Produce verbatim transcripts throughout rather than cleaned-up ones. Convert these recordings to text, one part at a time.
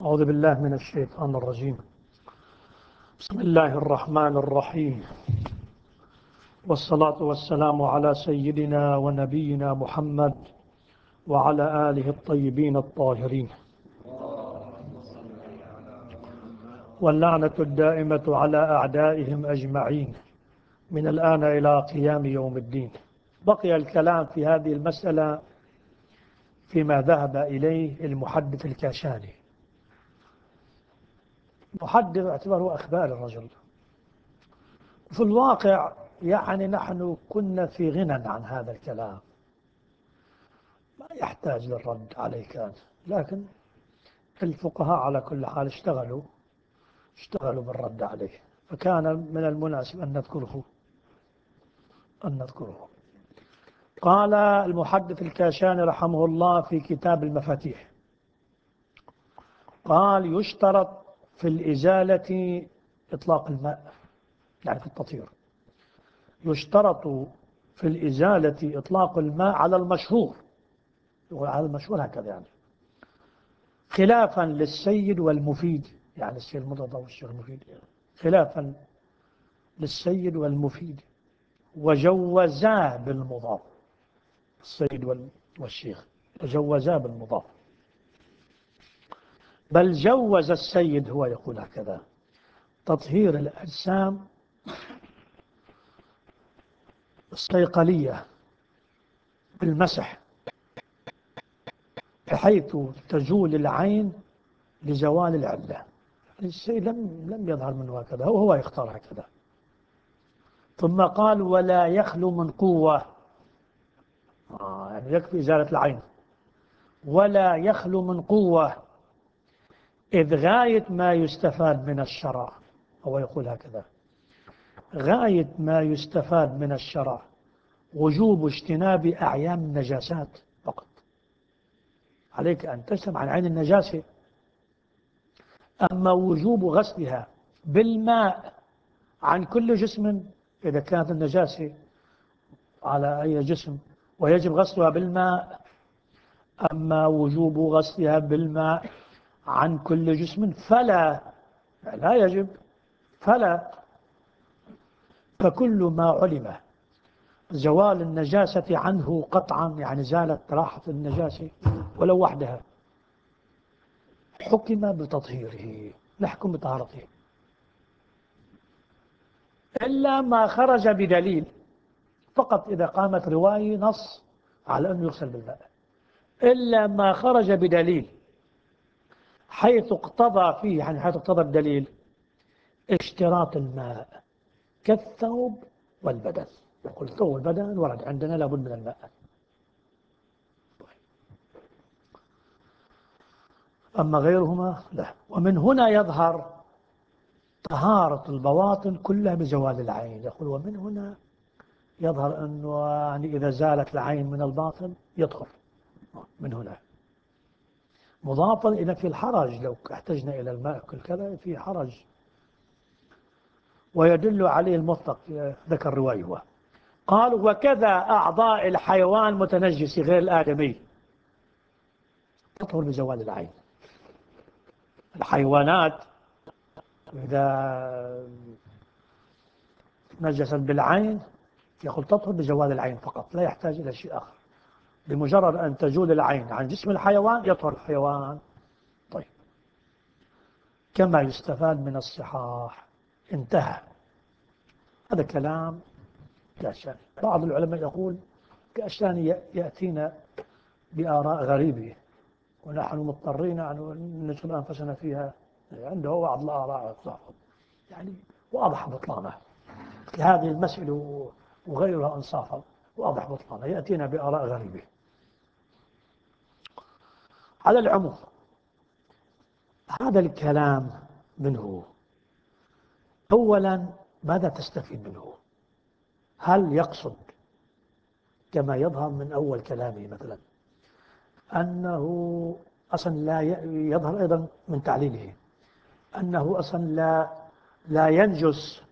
أعوذ بالله من الشيطان الرجيم. بسم الله الرحمن الرحيم، والصلاة والسلام على سيدنا ونبينا محمد وعلى آله الطيبين الطاهرين، واللعنة الدائمة على أعدائهم أجمعين من الآن إلى قيام يوم الدين. بقي الكلام في هذه المسألة فيما ذهب إليه المحدث الكاشاني. محدث اعتبره أخبار الرجل. في الواقع يعني نحن كنا في غنى عن هذا الكلام، ما يحتاج للرد عليه كان، لكن الفقهاء على كل حال اشتغلوا اشتغلوا بالرد عليه، فكان من المناسب أن نذكره أن نذكره. قال المحدث الكاشاني رحمه الله في كتاب المفاتيح، قال: يشترط في الإزالة إطلاق الماء، يعني في التطهير يشترط في الإزالة إطلاق الماء على المشهور، يقول على المشهور هكذا، يعني خلافا للسيد والمفيد، يعني السيد المضاد والشيخ المفيد، خلافا للسيد والمفيد، وجوزا بالمضاف. السيد والشيخ وجوزا بالمضاف، بل جوز السيد، هو يقول هكذا، تطهير الأجسام الصيقلية بالمسح بحيث تزول العين لزوال العلة. السيد لم لم يظهر منه هكذا، هو هو يختار هكذا. ثم قال: ولا يخلو من قوة، آه يعني يكفي إزالة العين، ولا يخلو من قوة، إذ غاية ما يستفاد من الشرع، هو يقول هكذا، غاية ما يستفاد من الشرع وجوب اجتناب أعيان النجاسات فقط. عليك أن تسلم عن عين النجاسة، أما وجوب غسلها بالماء عن كل جسم، إذا كانت النجاسة على أي جسم ويجب غسلها بالماء، أما وجوب غسلها بالماء عن كل جسم فلا لا يجب، فلا فكل ما علم زوال النجاسة عنه قطعا، يعني زالت راحة النجاسة ولو وحدها، حكم بتطهيره، نحكم بطهارته، إلا ما خرج بدليل. فقط إذا قامت رواية نص على أنه يغسل بالماء، إلا ما خرج بدليل حيث اقتضى فيه، يعني حيث اقتضى الدليل اشتراط الماء كالثوب والبدن. يقول الثوب والبدن ورد عندنا لابد من الماء. أما غيرهما لا. ومن هنا يظهر طهارة البواطن كلها بزوال العين. يقول ومن هنا يظهر أنه يعني إذا زالت العين من الباطن يطهر. من هنا مضافا إلى في الحرج، لو احتجنا إلى الماء كل كذا في حرج. ويدل عليه المطلق ذكر روايه هو. قال: وكذا أعضاء الحيوان متنجس غير الآدمي تطهر بزوال العين. الحيوانات إذا نجست بالعين يقول تطهر بزوال العين فقط، لا يحتاج إلى شيء آخر. بمجرد أن تزول العين عن جسم الحيوان يطهر الحيوان. طيب، كما يستفاد من الصحاح. انتهى. هذا كلام كاشاني. بعض العلماء يقول كاشاني يأتينا بآراء غريبة ونحن مضطرين أن ندخل أنفسنا فيها. عنده بعض الآراء يعني واضح بطلانه هذه المسألة وغيرها أنصافا، واضح بطلانه، يأتينا بآراء غريبة. على العموم هذا الكلام منه، أولا ماذا تستفيد منه؟ هل يقصد كما يظهر من أول كلامه مثلا أنه أصلا لا يظهر أيضا من تعليله أنه أصلا لا لا ينجس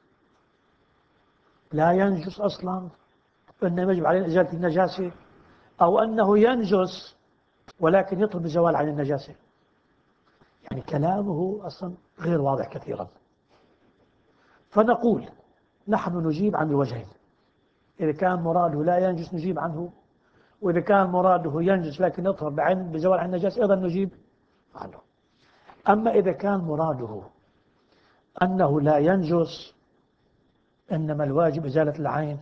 لا ينجس أصلا، أنه يجب عليه إزالة النجاسة، أو أنه ينجس ولكن يطلب بزوال عن النجاسة؟ يعني كلامه أصلا غير واضح كثيرا. فنقول نحن نجيب عن الوجهين، إذا كان مراده لا ينجس نجيب عنه، وإذا كان مراده ينجس لكن يطهر بعين بزوال عن النجاسة أيضا نجيب عنه. أما إذا كان مراده أنه لا ينجس إنما الواجب إزالة العين،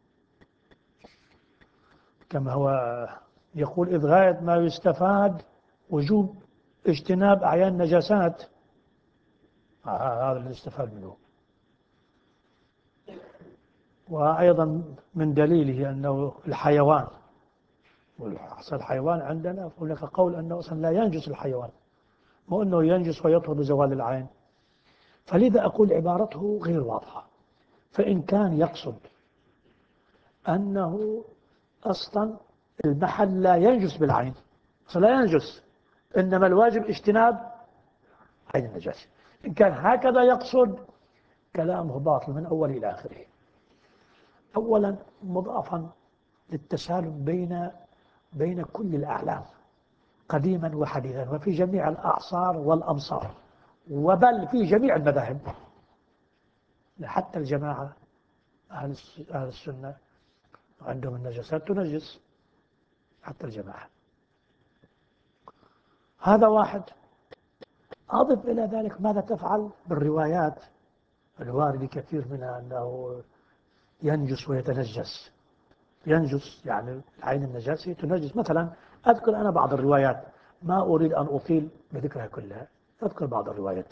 كما هو يقول إذ غاية ما يستفاد وجوب اجتناب أعيان النجاسات، آه هذا اللي يستفاد منه. وأيضا من دليله أنه الحيوان، والأصل الحيوان عندنا هناك قول أنه أصلا لا ينجس الحيوان، مو أنه ينجس ويطهر بزوال العين. فلذا أقول عبارته غير واضحة. فإن كان يقصد أنه أصلا المحل لا ينجس بالعين، لا ينجس إنما الواجب اجتناب عين النجاسة، إن كان هكذا يقصد كلامه باطل من أول إلى آخره. أولا مضافا للتسالم بين بين كل الأعلام قديما وحديثا وفي جميع الأعصار والأمصار، وبل في جميع المذاهب، حتى الجماعة أهل السنة عندهم النجاسات تنجس حتى الجماعة. هذا واحد. أضف إلى ذلك ماذا تفعل بالروايات الواردة كثير منها أنه ينجس ويتنجس. ينجس يعني عين النجاسة تنجس. مثلا أذكر أنا بعض الروايات، ما أريد أن أطيل بذكرها كلها، أذكر بعض الروايات.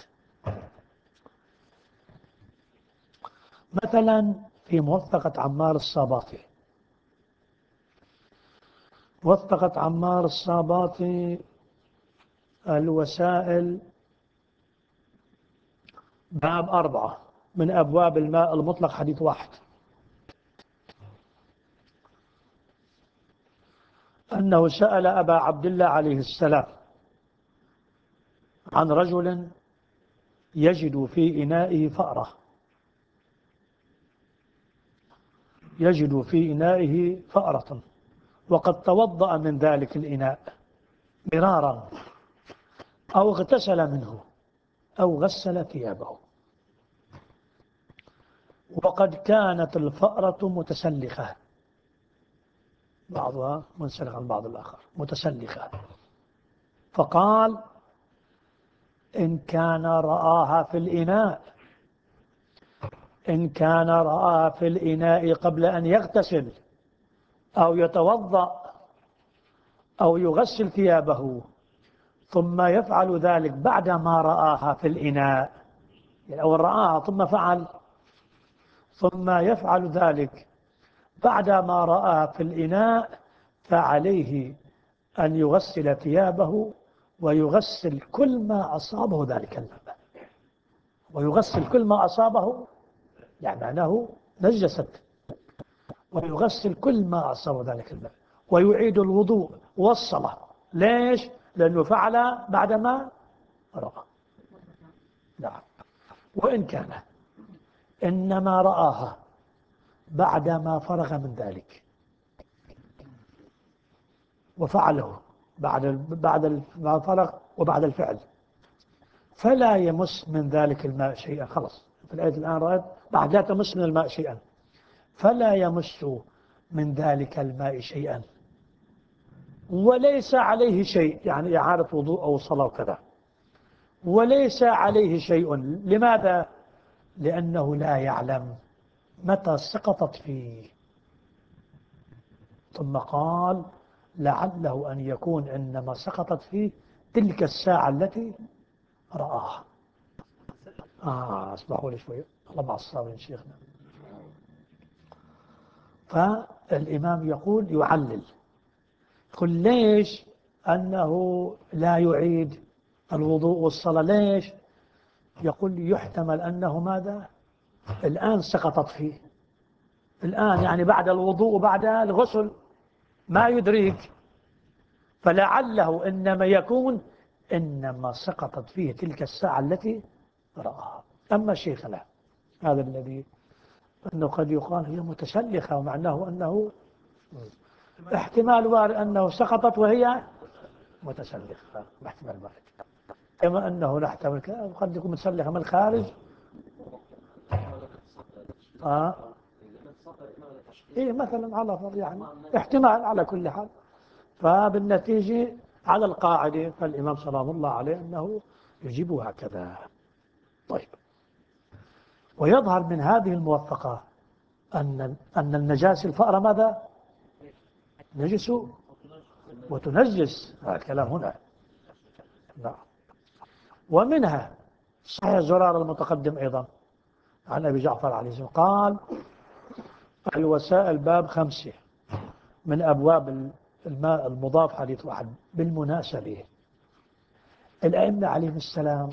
مثلا في موثقة عمار الصاباطي، موثقة عمار الصاباطي الوسائل باب أربعة من أبواب الماء المطلق حديث واحد، أنه سأل أبا عبد الله عليه السلام عن رجل يجد في إنائه فأرة، يجد في إنائه فأرة وقد توضأ من ذلك الإناء مرارا أو اغتسل منه أو غسل ثيابه، وقد كانت الفأرة متسلخة، بعضها منسلخ عن بعض الآخر، متسلخة. فقال إن كان رآها في الإناء إن كان رآها في الإناء قبل أن يغتسل أو يتوضأ أو يغسل ثيابه ثم يفعل ذلك بعدما رآها في الإناء، يعني أو رآها ثم فعل ثم يفعل ذلك بعدما رآها في الإناء، فعليه أن يغسل ثيابه ويغسل كل ما أصابه ذلك الماء، ويغسل كل ما أصابه يعني معناه نجست، ويغسل كل ما أصابه ذلك الماء ويعيد الوضوء والصلاة. ليش؟ لأنه فعل بعدما رأى. نعم. وإن كان إنما رآها بعدما فرغ من ذلك وفعله بعد بعد الفرغ وبعد الفعل، فلا يمس من ذلك الماء شيئا. خلص في الآية الآن رأيت بعد لا تمس من الماء شيئا، فلا يمس من ذلك الماء شيئا وليس عليه شيء، يعني إعادة وضوء أو صلاة وكذا، وليس عليه شيء. لماذا؟ لأنه لا يعلم متى سقطت فيه. ثم قال لعله أن يكون إنما سقطت فيه تلك الساعة التي رآها. آه اسمحوا لي شوية، الله مع الصابرين شيخنا. فالإمام يقول يعلل، يقول ليش أنه لا يعيد الوضوء والصلاة؟ ليش؟ يقول يحتمل أنه ماذا؟ الآن سقطت فيه، الآن يعني بعد الوضوء وبعد الغسل ما يدريك، فلعله إنما يكون إنما سقطت فيه تلك الساعة التي رآها. أما شيخنا هذا الذي أنه قد يقال هي متسلخة، ومعناه أنه احتمال وارد أنه سقطت وهي متسلخة، احتمال وارد. كما أنه نحتمل قد يكون متسلخة من الخارج. آه. إيه مثلا على فرض يعني احتمال على كل حال. فبالنتيجة على القاعدة فالإمام سلام الله عليه أنه يجيب هكذا. طيب، ويظهر من هذه الموثقة أن أن النجاسة الفأرة ماذا؟ نجس وتنجس، هذا الكلام هنا. نعم. ومنها صحيح زرار المتقدم أيضا عن أبي جعفر عليه السلام قال: الوسائل باب خمسة من أبواب الماء المضاف حديث واحد. بالمناسبة الأئمة عليهم السلام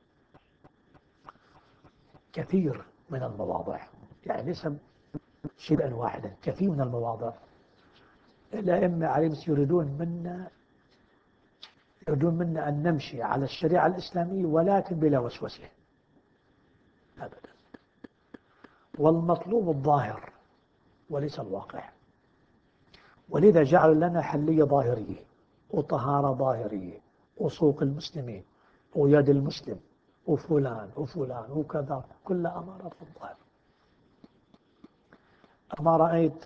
كثير من المواضع، يعني ليس شيئا واحدا، كثير من المواضع الأئمة عليهم يريدون منا يريدون منا أن نمشي على الشريعة الإسلامية ولكن بلا وسوسة أبدا، والمطلوب الظاهر وليس الواقع. ولذا جعلوا لنا حلية ظاهرية وطهارة ظاهرية وسوق المسلمين ويد المسلم وفلان وفلان وكذا، كل أمارات في الظاهر. أما رأيت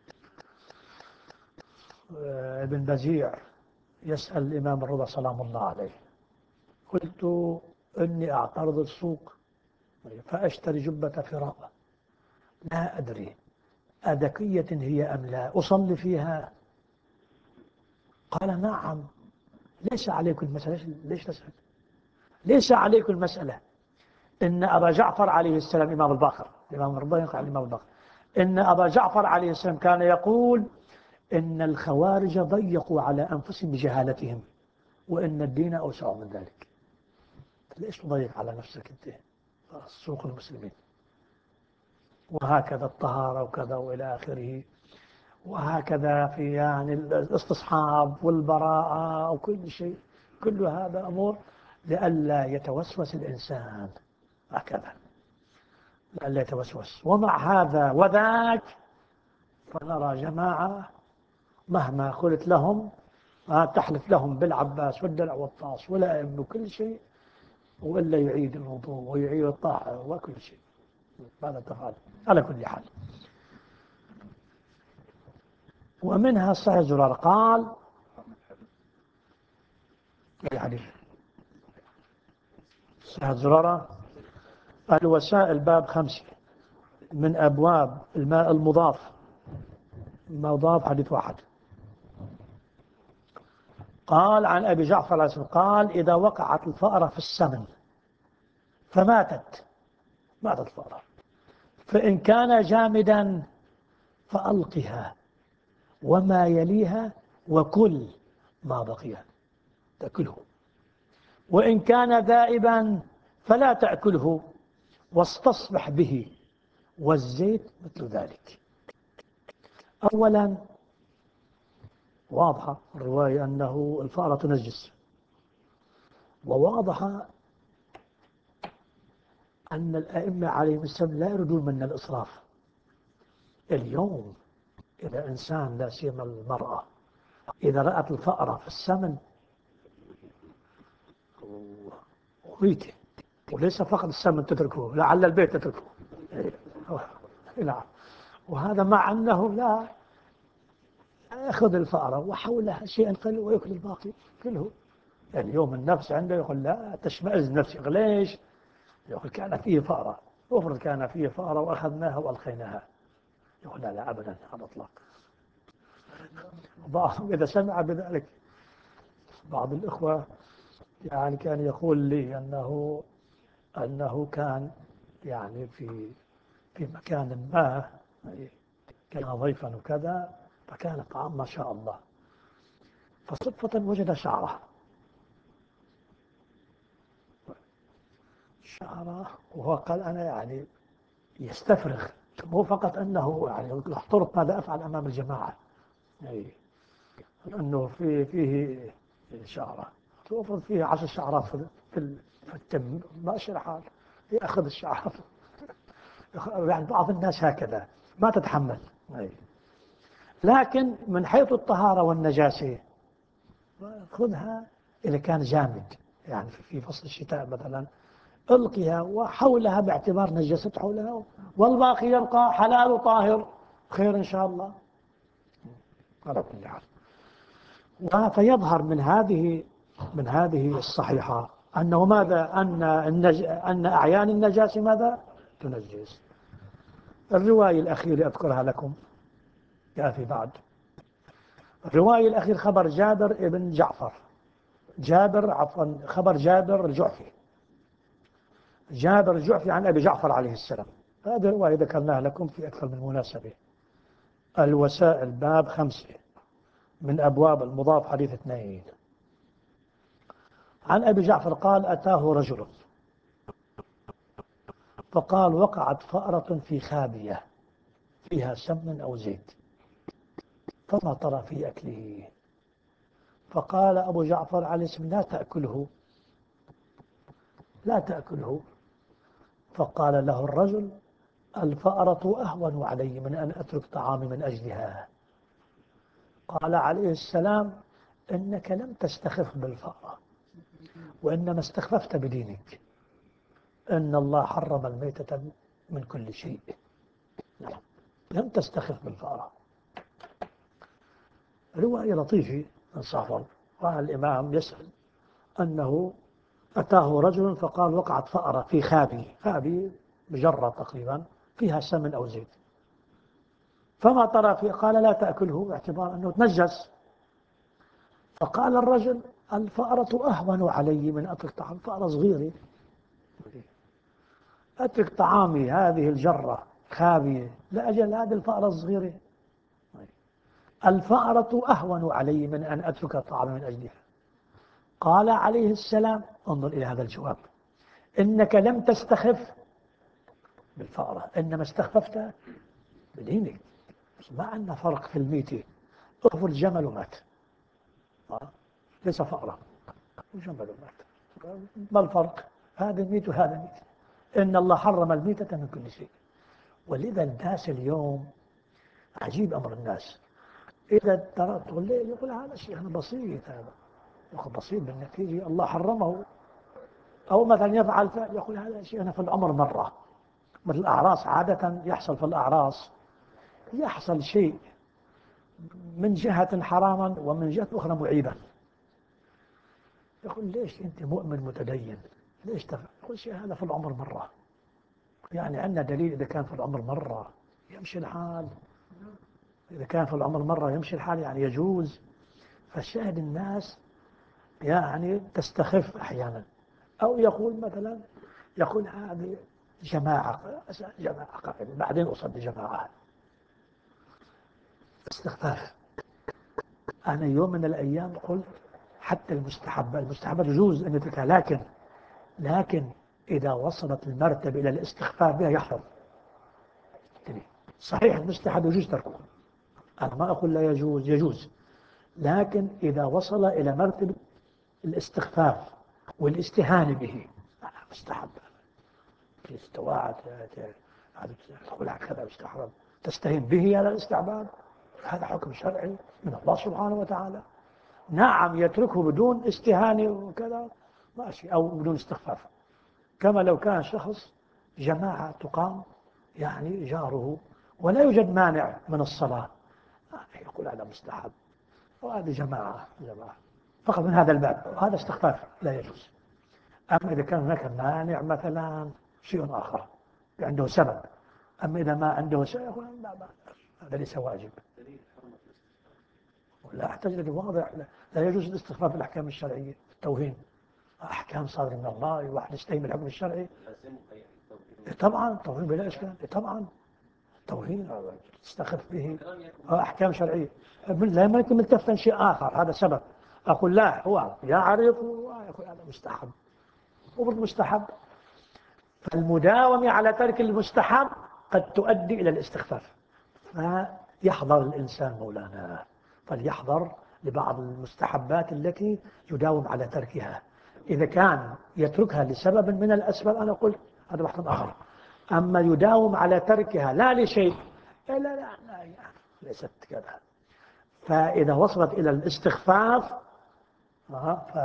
ابن بزيع يسأل الإمام الرضا سلام الله عليه، قلت إني أعترض السوق فأشتري جبة فراء، لا أدري أذكية هي أم لا، أصلي فيها؟ قال: نعم، ليس عليكم المسألة. ليش تسأل؟ ليس عليكم المسألة. إن أبا جعفر عليه السلام، إمام الباقر، الإمام الرضا ينقل عن الإمام الباقر، إن أبا جعفر عليه السلام كان يقول: إن الخوارج ضيقوا على أنفسهم بجهالتهم، وإن الدين أوسع من ذلك. ليش تضيق على نفسك أنت؟ سوق المسلمين. وهكذا الطهارة وكذا وإلى آخره، وهكذا في يعني الاستصحاب والبراءة وكل شيء، كل هذا أمور لئلا يتوسوس الإنسان، هكذا لئلا يتوسوس. ومع هذا وذاك فنرى جماعة مهما قلت لهم تحلف لهم بالعباس والدلع والطاس والأئمة وكل شيء، وإلا يعيد الوضوء ويعيد الطاعة وكل شيء. ماذا تفعل؟ على كل حال. ومنها صحيح زرار قال يعني صحيح زرارة: الوسائل باب خمسة من أبواب الماء المضاف، مضاف حديث واحد. قال عن أبي جعفر عليه السلام قال: إذا وقعت الفأرة في السمن فماتت، ماتت الفأرة، فإن كان جامدا فألقها وما يليها وكل ما بقي تأكله، وإن كان ذائبا فلا تأكله واستصبح به، والزيت مثل ذلك. أولا واضحة الرواية أنه الفأرة تنجس، وواضحة أن الأئمة عليهم السلام لا يريدون منا الإسراف. اليوم إذا إنسان لا سيما المرأة إذا رأت الفأرة في السمن وميته، وليس فقط السمن تتركه، لعل البيت تتركه، وهذا مع أنه لا يأخذ الفأرة وحولها شيئا قليل ويأكل الباقي كله. يعني اليوم النفس عنده يقول لا تشمئز نفسي، ليش؟ يقول كان فيه فأرة، افرض كان فيه فأرة وأخذناها وألقيناها، يقول لا لا أبدا على الإطلاق. بعضهم إذا سمع بذلك، بعض الإخوة يعني كان يقول لي أنه أنه كان يعني في في مكان ما، كان ضيفا وكذا، فكان الطعام ما شاء الله، فصدفة وجد شعره شعره وهو قال أنا يعني يستفرغ، مو فقط أنه يعني احترق ماذا أفعل أمام الجماعة، أي أنه في فيه شعرة توفر فيه عشر شعرات في في في التم، ماشي الحال يأخذ الشعرات. يعني بعض الناس هكذا ما تتحمل. أي. لكن من حيث الطهارة والنجاسة خذها إذا كان جامد، يعني في فصل الشتاء مثلا ألقيها وحولها باعتبار نجست حولها، والباقي يبقى حلال وطاهر، خير إن شاء الله على كل حال. فيظهر من هذه من هذه الصحيحة أنه ماذا؟ أن النج... أن أعيان النجاسة ماذا؟ تنجس. الرواية الأخيرة أذكرها لكم كافي بعد. الرواية الأخير خبر جابر ابن جعفر، جابر عفوا خبر جابر الجعفي، جابر الجعفي عن أبي جعفر عليه السلام. هذه الرواية ذكرناها لكم في أكثر من مناسبة. الوسائل باب خمسة من أبواب المضاف حديث اثنين. عن أبي جعفر قال أتاه رجل فقال وقعت فأرة في خابية فيها سمن أو زيت فما ترى في أكله؟ فقال أبو جعفر عليه السلام لا تأكله لا تأكله. فقال له الرجل الفأرة أهون علي من أن أترك طعامي من أجلها. قال عليه السلام إنك لم تستخف بالفأرة وإنما استخففت بدينك، إن الله حرم الميتة من كل شيء، لم تستخف بالفأرة. رواية لطيفة من صفر. قال الإمام يسأل أنه أتاه رجل فقال وقعت فأرة في خابي، خابي مجرة تقريبا فيها سمن أو زيت فما ترى فيه؟ قال لا تأكله باعتبار أنه تنجس. فقال الرجل الفأرة أهون علي من أترك طعام، فأرة صغيرة أترك طعامي هذه الجرة خابية لأجل هذه الفأرة الصغيرة؟ الفأرة أهون علي من أن أترك طعامي من أجلها. قال عليه السلام انظر إلى هذا الجواب إنك لم تستخف بالفأرة إنما استخففت بدينك. ما عندنا فرق في الميتة، اغفر الجمل ومات، ليس فأرة، الجمل ومات، ما الفرق؟ هذا الميت وهذا الميت، إن الله حرم الميتة من كل شيء. ولذا الناس اليوم عجيب أمر الناس، إذا تركت الليل يقول هذا شيء بسيط، هذا يقول بسيط بالنتيجة الله حرمه. أو مثلا يفعل فعل يقول هذا شيء أنا في العمر مرة، مثل الأعراس عادة يحصل في الأعراس يحصل شيء من جهة حراما ومن جهة أخرى معيبا، يقول ليش أنت مؤمن متدين ليش تفعل؟ يقول شيء هذا في العمر مرة، يعني عندنا دليل إذا كان في العمر مرة يمشي الحال، إذا كان في العمر مرة يمشي الحال يعني يجوز. فالشاهد الناس يعني تستخف أحيانا، أو يقول مثلا يقول هذه جماعة جماعة قائمة بعدين أصلي جماعة، استخفاف. أنا يوم من الأيام قلت حتى المستحب المستحبات يجوز أن يتركها، لكن لكن إذا وصلت المرتبة إلى الاستخفاف بها يحفظ. صحيح المستحب يجوز تركه، أنا ما أقول لا يجوز، يجوز، لكن إذا وصل إلى مرتبة الاستخفاف والاستهانة به مستحب. استواعد تقول كذا مستحب تستهين به على الاستعباد، هذا حكم شرعي من الله سبحانه وتعالى. نعم يتركه بدون استهانة وكذا ماشي، أو بدون استخفاف، كما لو كان شخص جماعة تقام يعني جاره ولا يوجد مانع من الصلاة يقول هذا مستحب وهذه جماعة جماعة فقط من هذا الباب، هذا استخفاف لا يجوز. أما إذا كان هناك مانع مثلا شيء آخر عنده سبب، أما إذا ما عنده شيء يقول لا لا هذا ليس واجب. ولا أحتاج لك واضح، لا يجوز الاستخفاف في الأحكام الشرعية، التوهين أحكام صادرة من الله، الواحد يستهم الحكم الشرعي طبعا توهين بلا إشكال، طبعا توهين تستخف به أحكام شرعية لا يمكن ملتفتا شيء آخر، هذا سبب أقول لا هو يعرف ويقول هذا مستحب وبالمستحب. فالمداومة على ترك المستحب قد تؤدي إلى الاستخفاف، فيحذر الإنسان مولانا، فليحذر لبعض المستحبات التي يداوم على تركها. إذا كان يتركها لسبب من الأسباب أنا قلت هذا بحث آخر، أما يداوم على تركها لا لشيء لا لا لا, لا ليست كذا. فإذا وصلت إلى الاستخفاف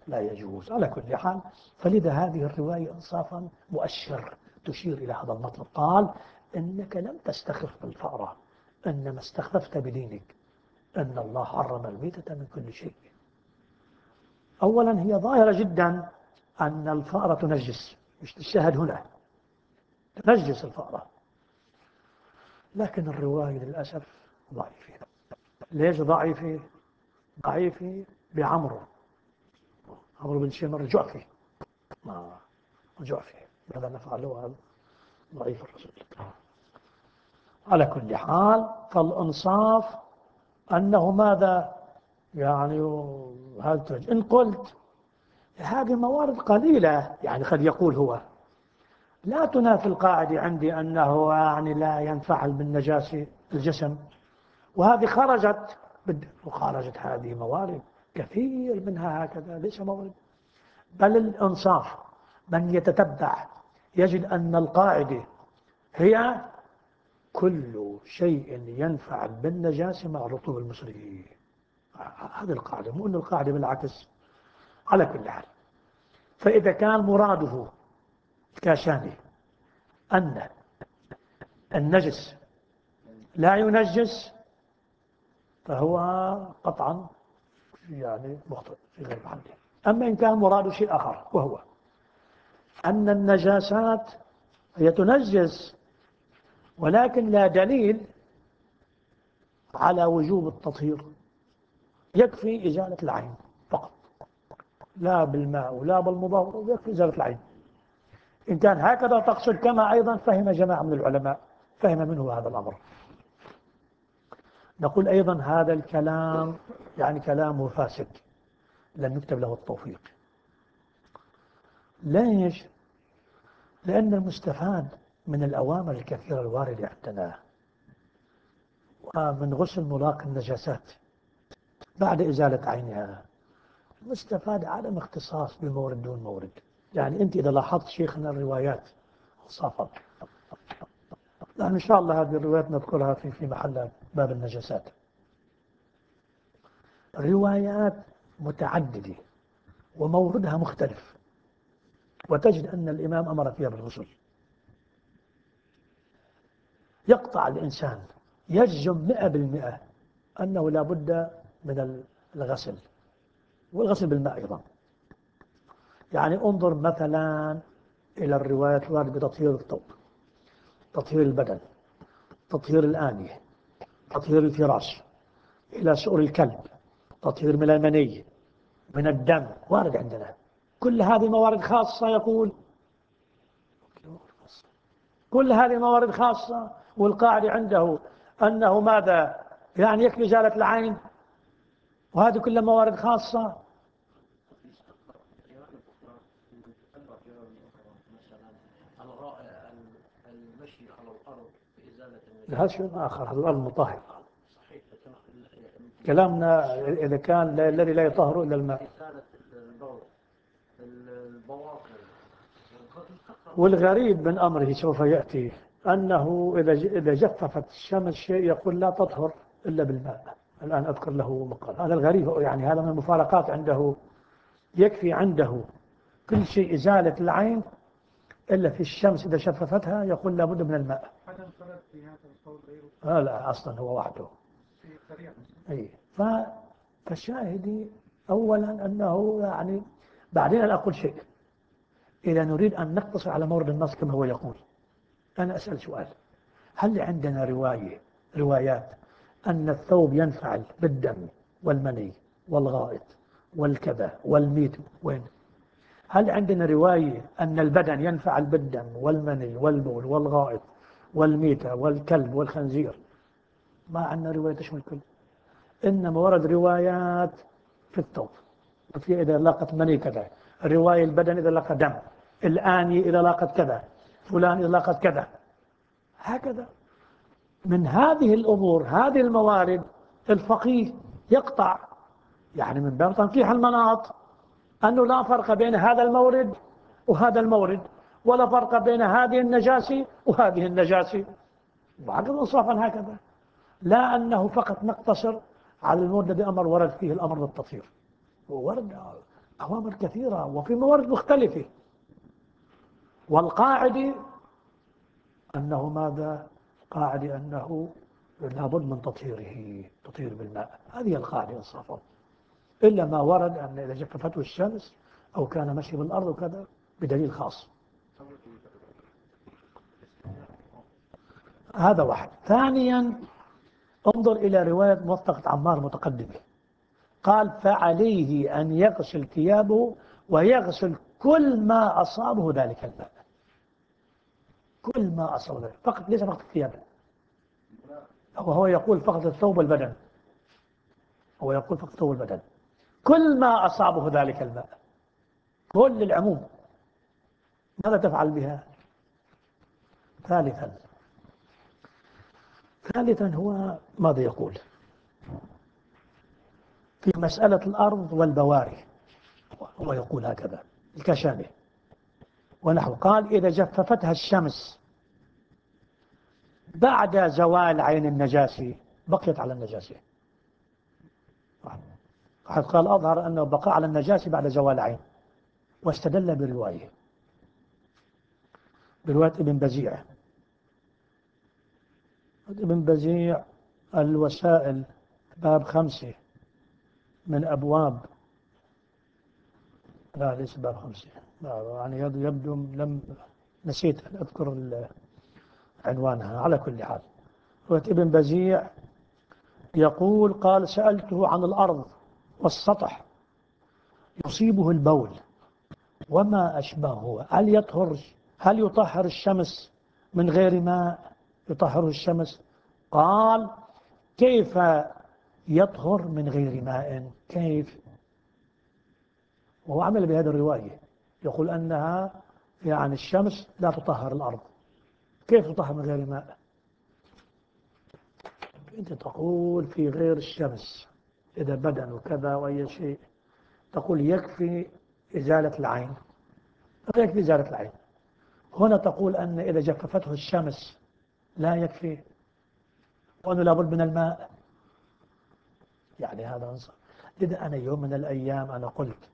لا يجوز على كل حال. فلذا هذه الرواية إنصافا مؤشر تشير إلى هذا المطلب. قال إنك لم تستخف بالفأرة، إنما استخففت بدينك، أن الله حرم الميتة من كل شيء. أولا هي ظاهرة جدا أن الفأرة تنجس، مش تشاهد هنا، تنجس الفأرة، لكن الرواية للأسف ضعيفة. ليش ضعيفة؟ ضعيفة بعمرو عمرو بن شمر الجعفي، ما الجعفي ماذا نفعله؟ هذا ضعيف الرسول. على كل حال فالإنصاف أنه ماذا يعني هذا إن قلت هذه موارد قليلة، يعني قد يقول هو لا تنافي القاعدة عندي أنه يعني لا ينفعل بالنجاسة الجسم، وهذه خرجت وخرجت هذه موارد كثير منها هكذا ليس موارد. بل الإنصاف من يتتبع يجد أن القاعدة هي كل شيء ينفع بالنجاسة مع رطوب المصري. هذه القاعدة، مو أن القاعدة بالعكس. على كل حال فإذا كان مراده الكاشاني أن النجس لا ينجس فهو قطعا يعني مخطئ في غير محله. أما إن كان مراده شيء آخر وهو أن النجاسات هي تنجس ولكن لا دليل على وجوب التطهير، يكفي إزالة العين فقط، لا بالماء ولا بالمضاد، يكفي إزالة العين. إن كان هكذا تقصد كما أيضا فهم جماعة من العلماء فهم منه هذا الأمر، نقول أيضا هذا الكلام يعني كلامه فاسد لم يكتب له التوفيق. ليش؟ لأن المستفاد من الأوامر الكثيرة الواردة عندنا ومن غسل ملاقي النجاسات بعد إزالة عينها المستفاد عدم اختصاص بمورد دون مورد. يعني أنت إذا لاحظت شيخنا الروايات صافت، يعني إن شاء الله هذه الروايات نذكرها في في محل باب النجاسات. روايات متعددة وموردها مختلف، وتجد أن الإمام أمر فيها بالغسل. يقطع الإنسان يجزم مئة بالمئة أنه لا بد من الغسل، والغسل بالماء أيضا. يعني انظر مثلا إلى الروايات الواردة بتطهير الثوب، تطهير البدن، تطهير الآنية، تطهير الفراش، إلى سؤر الكلب، تطهير من المني، من الدم، وارد عندنا. كل هذه موارد خاصة، يقول كل هذه موارد خاصة، والقاعدة عنده أنه ماذا يعني يكفي إزالة العين، وهذه كلها موارد خاصة. المشي على الأرض بإزالة النجاسة هذا شيء آخر، هذا الأرض مطهر. كلامنا إذا كان الذي لا يطهر إلا الماء. والغريب من أمره سوف يأتي أنه إذا إذا جففت الشمس شيء يقول لا تطهر إلا بالماء. الآن أذكر له مقال، هذا الغريب، يعني هذا من المفارقات عنده. يكفي عنده كل شيء إزالة العين إلا في الشمس إذا شففتها يقول لا بد من الماء. آه لا أصلا هو وحده. أي فالشاهد أولا أنه يعني بعدين أنا أقول شيء، إذا نريد أن نقتصر على مورد النص كما هو يقول، أنا أسأل سؤال: هل عندنا رواية روايات أن الثوب ينفعل بالدم والمني والغائط والكذا والميت؟ وين؟ هل عندنا رواية أن البدن ينفعل بالدم والمني والبول والغائط والميتة والكلب والخنزير؟ ما عندنا رواية تشمل الكل، إنما ورد روايات في الثوب، في إذا لاقت مني كذا، الرواية البدن إذا لاقت دم، الآنية إذا لاقت كذا، فلان إذا لاقت كذا، هكذا. من هذه الأمور هذه الموارد الفقيه يقطع، يعني من باب تنقيح المناط، أنه لا فرق بين هذا المورد وهذا المورد، ولا فرق بين هذه النجاسة وهذه النجاسة، بعد إنصافا هكذا. لا أنه فقط نقتصر على المورد الذي أمر ورد فيه الأمر بالتطهير، ورد أوامر كثيرة وفي موارد مختلفة. والقاعدة أنه ماذا؟ القاعدة أنه لابد من تطهيره، تطهير بالماء، هذه القاعدة إنصافا. إلا ما ورد أن إذا جففته الشمس أو كان مشي بالأرض وكذا بدليل خاص. هذا واحد. ثانيا، انظر إلى رواية موثقة عمار متقدمة، قال فعليه أن يغسل ثيابه ويغسل كل ما أصابه ذلك الماء. كل ما أصابه ذلك، فقط ليس فقط الثياب. هو هو يقول فقط الثوب والبدن، هو يقول فقط الثوب والبدن، كل ما أصابه ذلك الماء، كل العموم. ماذا تفعل بها؟ ثالثا ثالثا هو ماذا يقول في مسألة الأرض والبواري؟ هو يقول هكذا الكشامي ونحو، قال إذا جففتها الشمس بعد زوال عين النجاسة بقيت على النجاسة. واحد قال أظهر أنه بقى على النجاسة بعد زوال عين، واستدل برواية برواية ابن بزيع. ابن بزيع الوسائل باب خمسة من أبواب، لا ليس باب خمسة، لا يعني يبدو لم نسيت أن أذكر عنوانها. على كل حال ابن بزيع يقول قال سألته عن الأرض والسطح يصيبه البول وما أشبهه، هل يطهر هل يطهر الشمس من غير ماء؟ يطهر الشمس؟ قال كيف يطهر من غير ماء؟ كيف؟ وهو عمل بهذه الرواية، يقول أنها يعني الشمس لا تطهر الأرض، كيف تطهر من غير ماء؟ أنت تقول في غير الشمس إذا بدن وكذا وأي شيء، تقول يكفي إزالة العين، لا يكفي إزالة العين. هنا تقول أن إذا جففته الشمس لا يكفي، وأنه لابد من الماء. يعني هذا أنصر. لذا أنا يوم من الأيام أنا قلت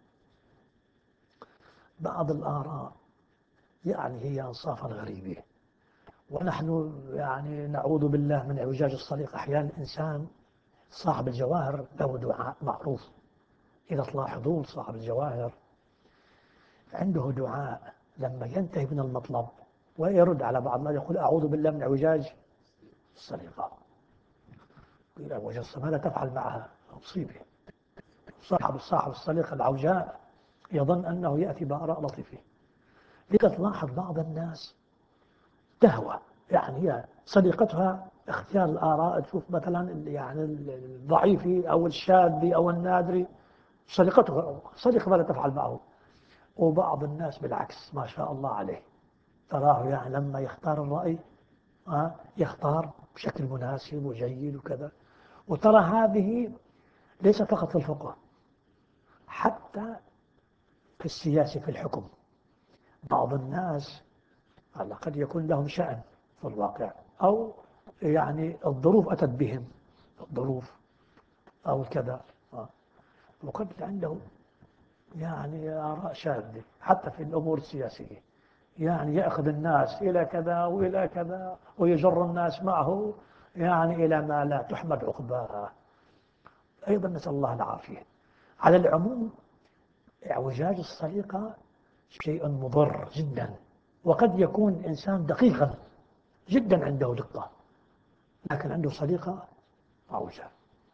بعض الآراء يعني هي أنصافا غريبة، ونحن يعني نعوذ بالله من اعوجاج الصديق. أحيانا الإنسان صاحب الجواهر له دعاء معروف، إذا تلاحظون صاحب الجواهر عنده دعاء لما ينتهي من المطلب ويرد على بعض ما يقول أعوذ بالله من اعوجاج الصديقة. يقول اعوجاج الصديقة ماذا تفعل معها؟ مصيبة. صاحب الصاحب الصديق العوجاء يظن أنه يأتي بآراء لطيفة. لذا تلاحظ بعض الناس تهوى، يعني هي صديقتها اختيار الآراء، تشوف مثلا يعني الضعيف أو الشاذ أو النادر، صديقته صديق ماذا تفعل معه؟ وبعض الناس بالعكس ما شاء الله عليه، تراه يعني لما يختار الرأي يختار بشكل مناسب وجيد وكذا. وترى هذه ليس فقط في الفقه، حتى في السياسة في الحكم. بعض الناس قد يكون لهم شأن في الواقع، أو يعني الظروف أتت بهم، الظروف أو كذا، وقد عنده يعني آراء شاذة حتى في الأمور السياسية، يعني يأخذ الناس إلى كذا وإلى كذا ويجر الناس معه يعني إلى ما لا تحمد عقباه. أيضا نسأل الله العافية. على العموم اعوجاج السليقة شيء مضر جدا، وقد يكون إنسان دقيقا جدا عنده دقة لكن عنده سليقة عوجاج.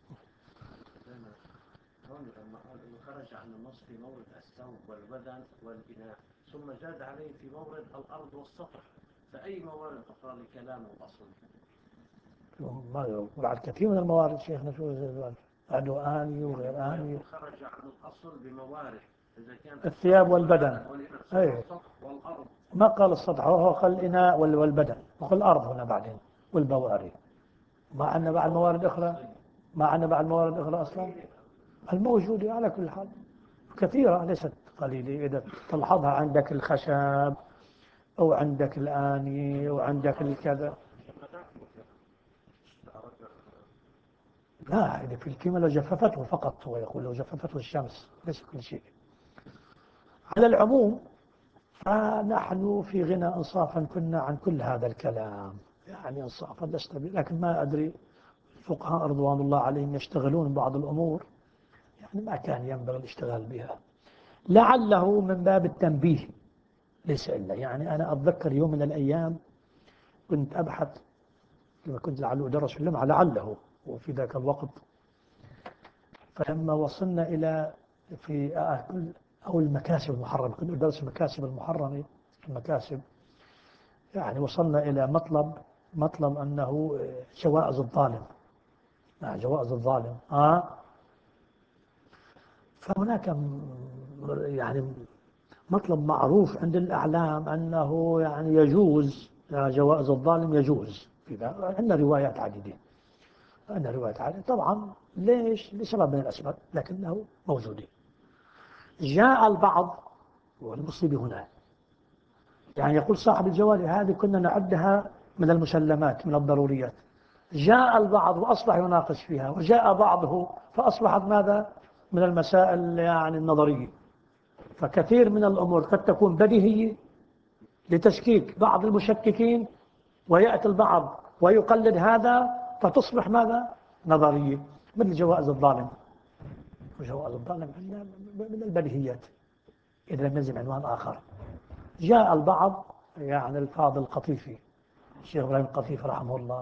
لما قال انه خرج عن النص في مورد الثوب والبدن والبناء، ثم زاد عليه في مورد الارض والسطح، فاي موارد اخرى لكلامه اصلا؟ ما يقول على كثير من الموارد شيخنا، شو عنده آني وغير آني. خرج عن الاصل بموارد اذا كان الثياب والبدن، أي والارض. ما قال السطح، هو قال الإناء والبدن، وقال الأرض هنا بعدين والبواري. ما عندنا بعد موارد أخرى، ما عندنا بعد موارد أخرى أصلا الموجودة على كل حال كثيرة ليست قليلة. إذا تلحظها عندك الخشب أو عندك الآني وعندك الكذا. لا إذا في الكلمة لو جففته فقط، هو يقول لو جففته الشمس ليس كل شيء. على العموم فنحن في غنى إنصافا كنا عن كل هذا الكلام، يعني إنصافا لست بي، لكن ما أدري الفقهاء رضوان الله عليهم يشتغلون بعض الأمور يعني ما كان ينبغي الاشتغال بها، لعله من باب التنبيه ليس إلا. يعني أنا أتذكر يوم من الأيام كنت أبحث لما كنت لعله أدرس في اللمعة لعله وفي ذاك الوقت، فلما وصلنا إلى في كل أو المكاسب المحرمة، كنت أدرس المكاسب المحرمة المكاسب، يعني وصلنا إلى مطلب مطلب أنه جوائز الظالم، جوائز الظالم آه فهناك يعني مطلب معروف عند الأعلام أنه يعني يجوز جوائز الظالم يجوز، كذا عندنا روايات عديدة، عندنا روايات عديدة طبعا ليش؟ لسبب من الأسباب لكنه موجود. جاء البعض والمصيبة هنا، يعني يقول صاحب الجوائز هذه كنا نعدها من المسلمات من الضروريات، جاء البعض وأصبح يناقش فيها، وجاء بعضه فأصبحت ماذا؟ من المسائل يعني النظرية. فكثير من الأمور قد تكون بديهية لتشكيك بعض المشككين، ويأتي البعض ويقلد هذا فتصبح ماذا؟ نظرية، مثل جوائز الظالم. وجوائز الظالم من البديهيات إذا لم يلزم عنوان آخر. جاء البعض يعني الفاضل القطيفي الشيخ إبراهيم القطيفي رحمه الله،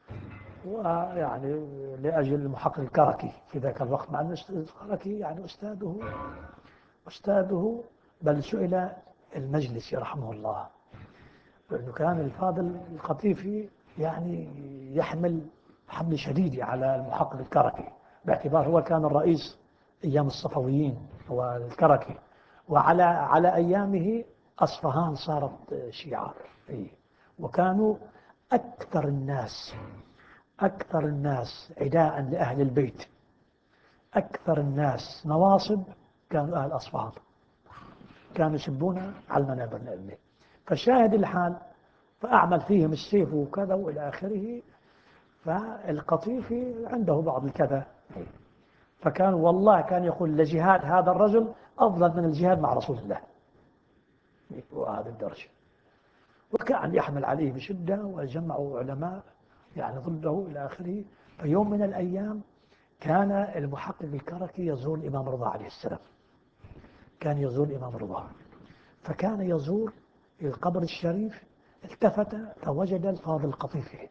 ويعني لأجل المحقق الكركي في ذاك الوقت، مع أن الكركي يعني أستاذه أستاذه بل سئل المجلس رحمه الله، لأنه كان الفاضل القطيفي يعني يحمل حمل شديد على المحقق الكركي، باعتبار هو كان الرئيس أيام الصفويين هو الكركي، وعلى على أيامه أصفهان صارت شيعة، وكانوا أكثر الناس أكثر الناس عداء لأهل البيت، أكثر الناس نواصب كانوا أهل أصفهان، كانوا يسبون على المنابر العلمية. فشاهد الحال فأعمل فيهم السيف وكذا وإلى آخره، فالقطيفي عنده بعض الكذا، فكان والله كان يقول لجهاد هذا الرجل أفضل من الجهاد مع رسول الله، وهذا الدرجة. وكان يحمل عليه بشدة وجمعوا علماء يعني ضده إلى آخره. فيوم من الأيام كان المحقق الكركي يزور الإمام رضا عليه السلام، كان يزور الإمام رضا، فكان يزور القبر الشريف، التفت فوجد الفاضل القطيفي،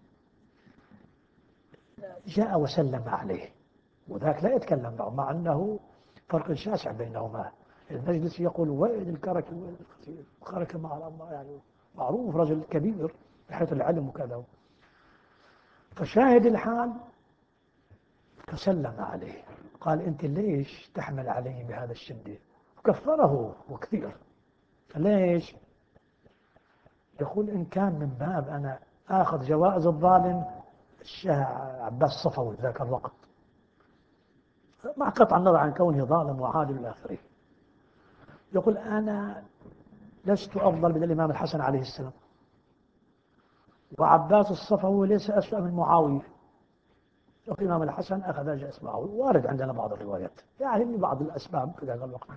جاء وسلم عليه، وذاك لا يتكلم معه مع أنه فرق شاسع بينهما. المجلس يقول وين الكركي وين القطيفي، الكركي مع يعني معروف رجل كبير بحيث العلم وكذا. فشاهد الحال فسلم عليه، قال أنت ليش تحمل علي بهذا الشدة؟ وكفره وكثير. ليش؟ يقول إن كان من باب أنا آخذ جوائز الظالم الشاه عباس الصفوي ذاك الوقت، مع قطع النظر عن كونه ظالم وعادل إلى آخره، يقول أنا لست أفضل من الإمام الحسن عليه السلام، وعباس الصفوي ليس أسوأ من معاوية. الإمام الحسن أخذ جائزة معاوية، وارد عندنا بعض الروايات يعني من بعض الأسباب في ذاك الوقت،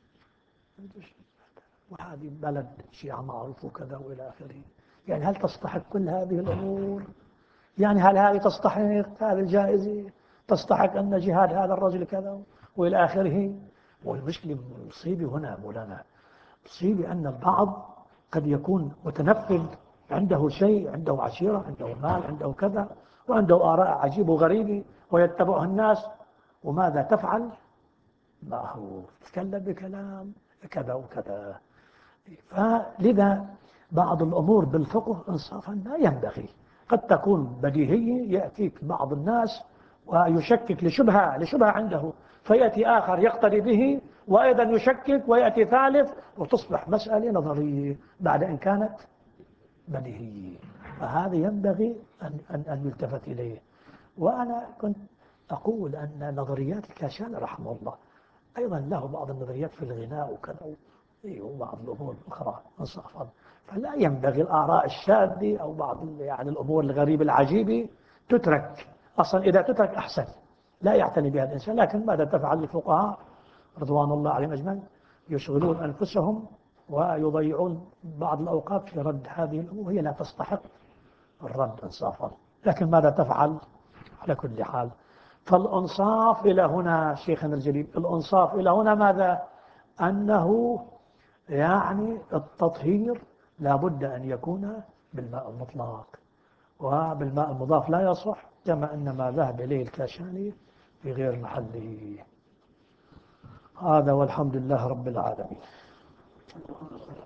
وهذه بلد شيعة معروف وكذا وإلى آخره. يعني هل تستحق كل هذه الأمور؟ يعني هل هذه تستحق هذه الجائزة؟ تستحق أن جهاد هذا الرجل كذا وإلى آخره؟ والمشكلة مصيبة هنا مولانا، مصيبة أن البعض قد يكون متنفذ، عنده شيء، عنده عشيرة، عنده مال، عنده كذا، وعنده آراء عجيبة وغريبة ويتبعها الناس، وماذا تفعل؟ ما هو تتكلم بكلام كذا وكذا. فلذا بعض الأمور بالفقه إنصافا لا ينبغي، قد تكون بديهية يأتيك بعض الناس ويشكك لشبهة لشبهة عنده، فيأتي آخر يقتدي به وأيضا يشكك، ويأتي ثالث وتصبح مسألة نظرية بعد أن كانت بديهية. فهذا ينبغي أن, أن, أن يلتفت إليه. وأنا كنت أقول أن نظريات الكاشان رحمه الله أيضا له بعض النظريات في الغناء وكذا وبعض الأمور الأخرى انصافا، فلا ينبغي الآراء الشاذة أو بعض يعني الأمور الغريبة العجيبة تترك، أصلا إذا تترك أحسن لا يعتني بها الإنسان. لكن ماذا تفعل الفقهاء رضوان الله عليهم أجمعين؟ يشغلون أنفسهم ويضيعون بعض الأوقات في رد هذه الأمور وهي لا تستحق الرد إنصافا. لكن ماذا تفعل؟ على كل حال، فالإنصاف إلى هنا شيخنا الجليل، الإنصاف إلى هنا ماذا؟ أنه يعني التطهير لا بد أن يكون بالماء المطلق، وبالماء المضاف لا يصح، كما أن ما ذهب إليه الكاشاني في غير محله. هذا والحمد لله رب العالمين.